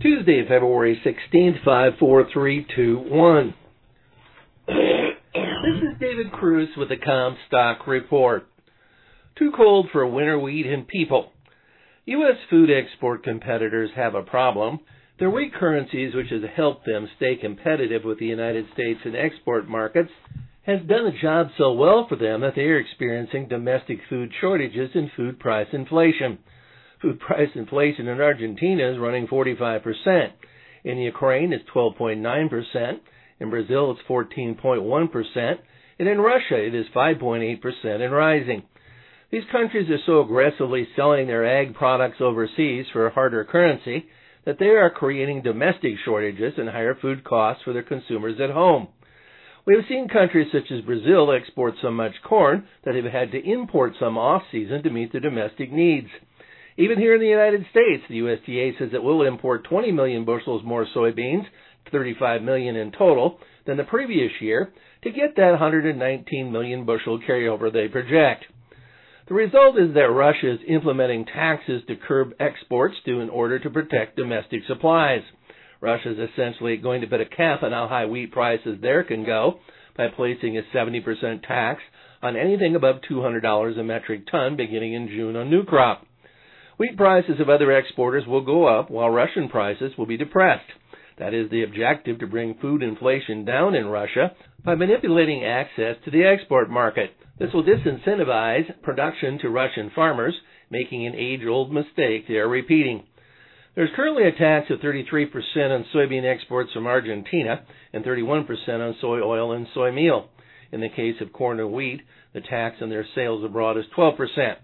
Tuesday, February 16th, 54321. This is David Cruz with the Comstock Report. Too cold for winter wheat and people. U.S. food export competitors have a problem. Their weak currencies, which has helped them stay competitive with the United States in export markets, has done the job so well for them that they are experiencing domestic food shortages and food price inflation. Food price inflation in Argentina is running 45%. In Ukraine, it's 12.9%. In Brazil, it's 14.1%. And in Russia, it is 5.8% and rising. These countries are so aggressively selling their ag products overseas for a harder currency that they are creating domestic shortages and higher food costs for their consumers at home. We have seen countries such as Brazil export so much corn that they've had to import some off-season to meet their domestic needs. Even here in the United States, the USDA says it will import 20 million bushels more soybeans, 35 million in total, than the previous year to get that 119 million bushel carryover they project. The result is that Russia is implementing taxes to curb exports in order to protect domestic supplies. Russia is essentially going to put a cap on how high wheat prices there can go by placing a 70% tax on anything above $200 a metric ton beginning in June on new crop. Wheat prices of other exporters will go up while Russian prices will be depressed. That is the objective, to bring food inflation down in Russia by manipulating access to the export market. This will disincentivize production to Russian farmers, making an age-old mistake they are repeating. There's currently a tax of 33% on soybean exports from Argentina and 31% on soy oil and soy meal. In the case of corn and wheat, the tax on their sales abroad is 12%.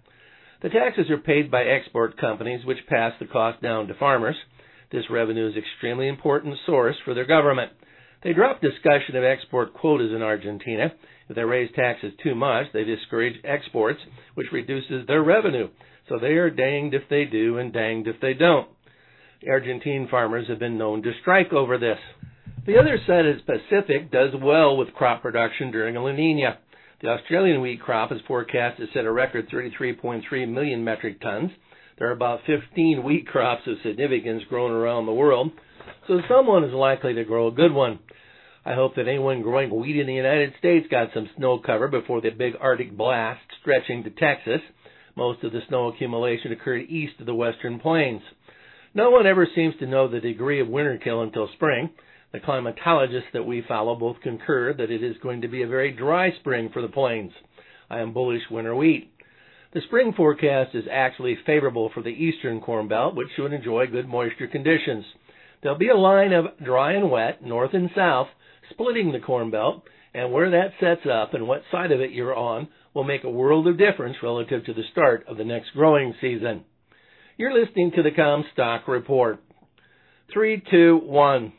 The taxes are paid by export companies, which pass the cost down to farmers. This revenue is an extremely important source for their government. They drop discussion of export quotas in Argentina. If they raise taxes too much, they discourage exports, which reduces their revenue. So they are danged if they do and danged if they don't. The Argentine farmers have been known to strike over this. The other side of the Pacific does well with crop production during a La Nina. The Australian wheat crop is forecast to set a record 33.3 million metric tons. There are about 15 wheat crops of significance grown around the world, so someone is likely to grow a good one. I hope that anyone growing wheat in the United States got some snow cover before the big Arctic blast stretching to Texas. Most of the snow accumulation occurred east of the western plains. No one ever seems to know the degree of winter kill until spring. The climatologists that we follow both concur that it is going to be a very dry spring for the plains. I am bullish winter wheat. The spring forecast is actually favorable for the eastern corn belt, which should enjoy good moisture conditions. There'll be a line of dry and wet, north and south, splitting the corn belt, and where that sets up and what side of it you're on will make a world of difference relative to the start of the next growing season. You're listening to the Comstock Report. 3, 2, 1.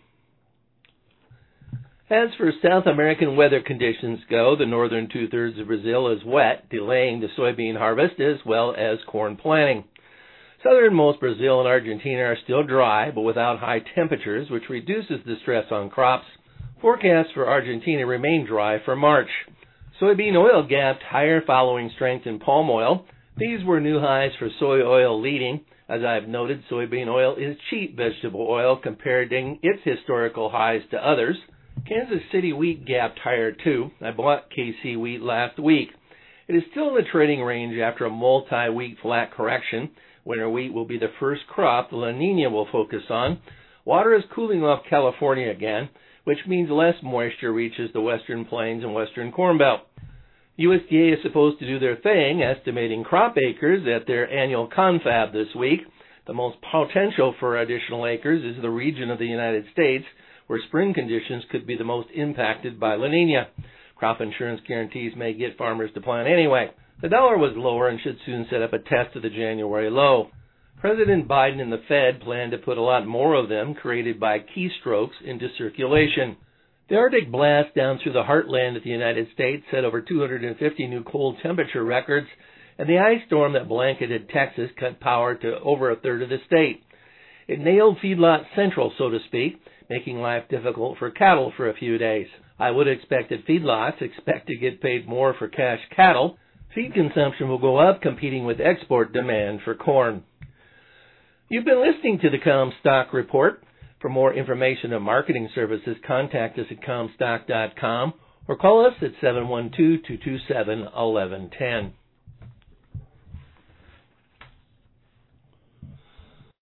As for South American weather conditions go, the northern two-thirds of Brazil is wet, delaying the soybean harvest as well as corn planting. Southernmost Brazil and Argentina are still dry, but without high temperatures, which reduces the stress on crops. Forecasts for Argentina remain dry for March. Soybean oil gapped higher following strength in palm oil. These were new highs for soy oil leading. As I've noted, soybean oil is cheap vegetable oil comparing its historical highs to others. Kansas City wheat gapped higher too. I bought KC wheat last week. It is still in the trading range after a multi-week flat correction. Winter wheat will be the first crop the La Nina will focus on. Water is cooling off California again, which means less moisture reaches the western plains and western corn belt. USDA is supposed to do their thing, estimating crop acres at their annual confab this week. The most potential for additional acres is the region of the United States where spring conditions could be the most impacted by La Nina. Crop insurance guarantees may get farmers to plant anyway. The dollar was lower and should soon set up a test of the January low. President Biden and the Fed plan to put a lot more of them, created by keystrokes, into circulation. The Arctic blast down through the heartland of the United States set over 250 new cold temperature records, and the ice storm that blanketed Texas cut power to over a third of the state. It nailed feedlot central, so to speak, making life difficult for cattle for a few days. I would expect that feedlots expect to get paid more for cash cattle. Feed consumption will go up, competing with export demand for corn. You've been listening to the Comstock Report. For more information on marketing services, contact us at Comstock.com or call us at 712-227-1110.